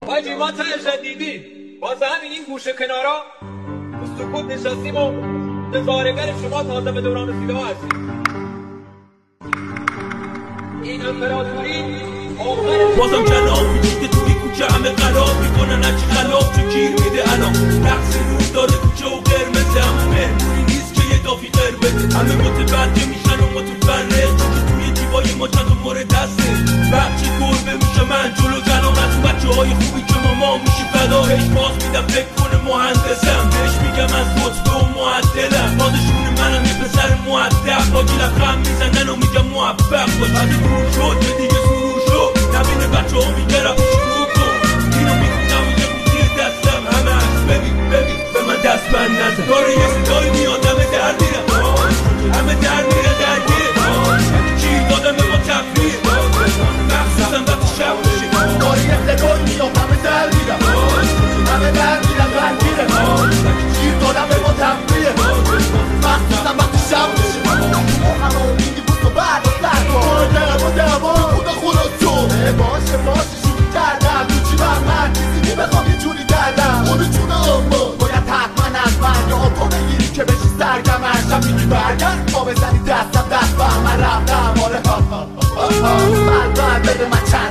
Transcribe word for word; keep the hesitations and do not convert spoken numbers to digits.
حاجی ما تهش دیدیم واسه همین این گوشه کنارا تو سکوت نشستیم و نظارگر شما تازه به دوران رسیده ها هستیم. این امپراتوری آخر بازم کلام میگه توی کوچه همه قرار میکنن هرچی خلاف چه گیر میده الان رقص روز داره کوچه و قرمزه همه مهمونی نیست که یه دافی قربه همه متوجه میشن و متفرق که توی دیوای ما چند مورد هسته بچه گربه میشه من جلو جلام از اون بچه های خوبی که ماما میشی فدا بهش باز میدم فکر کنه مهندسم بهش میگم از رتبه و معدلم بازشون منم یه پسر مؤدب با گیلم خم میزنن و میگم موفق باش وقتی دور شد که دیگه سرور شد نبینه بچه ها میگه رفت شروع کن اینو میخونم و یه قوطی دستم همه هست ببین ببین به من دست بند نزن داره یه صدای میاد همه در میرم همه در میره درگیره گیر دادم به ما تفریح مخصوصا وقتی شب میشه داره یه صدای میاد همه در میرم همه در میرم درگیره گیر دادم به ما تفریح مخصوصا وقتی شب میشه همه امیدی بود و بعد و سر کن دم و دم خدا خدا تو باشه باشه شروع کردم تو چی بر من چیزی میبخوام یه جوری کردم خودو چونه اما باید حتما از من یا تو بگیری که بشی سرگم هرشم میگی برگرد ما بزنی دستم دست با من رفتم آره ها ها ها ها من باید بده من چند